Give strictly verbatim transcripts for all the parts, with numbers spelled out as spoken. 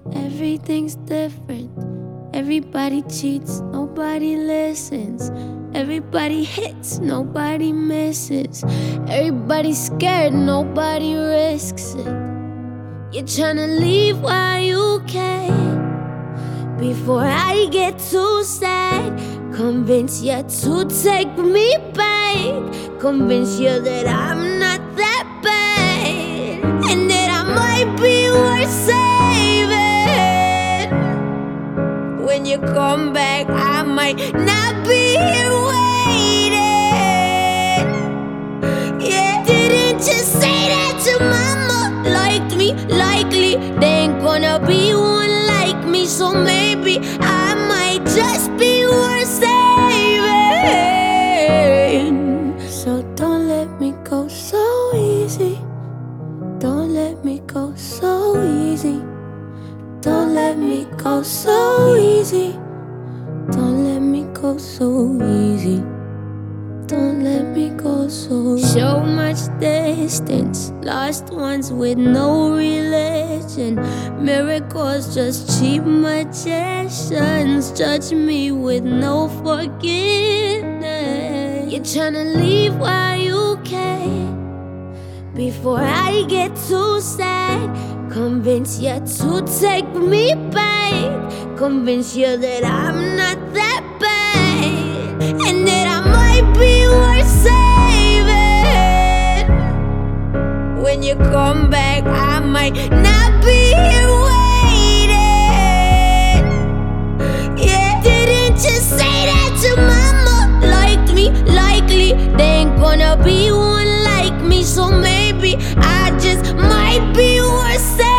Everything's different. Everybody cheats, nobody listens. Everybody hits, nobody misses. Everybody's scared, nobody risks it. You're tryna leave while you can. Before I get too sad, convince you to take me back. Convince you that I'm not that bad, and that I might be worth saving. When you come back, I might not be here waiting. Yeah, didn't you say that your mama liked me? Likely, there ain't gonna be one like me, so maybe I might just be worth saving. So don't let me go so easy. Don't let me go so easy. Don't let me go so easy. Don't let me go so easy. Don't let me go so easy. So much distance, lost ones with no religion. Miracles, just cheap magicians. Judge me with no forgiveness. You're tryna leave while you can. Before I get too sad, convince you to take me back. Convince you that I'm not that bad, and that I might be worth saving. When you come back, I might not be here waiting. Yeah, didn't you say that your mama liked me? Likely, there ain't gonna be one like me, so maybe I just might be worth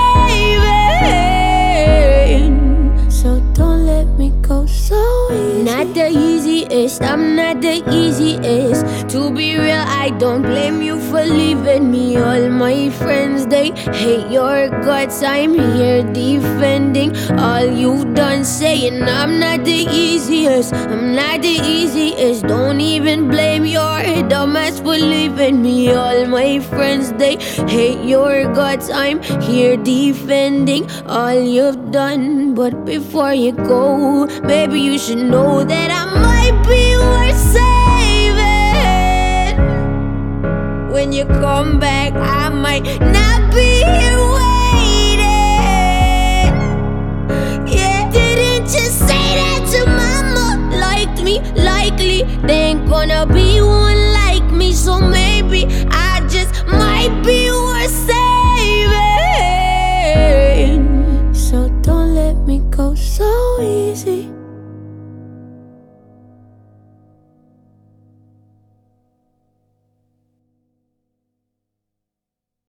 saving. So don't let me go so easy. Not the easiest, I'm not the easiest. To be real, I don't blame you for leaving me. All my friends, they hate your guts. I'm here defending all you've done, saying I'm not the easiest. I'm not the easiest. Don't even blame your dumbass for leaving me. All my friends, they hate your guts. I'm here defending all you've done. But before you go, maybe you should know that I might be worth saving. When you come back, I might not be here waiting. Yeah, didn't you say that your mama liked me? Likely, there ain't gonna be one like me, so maybe I just might be worth saving.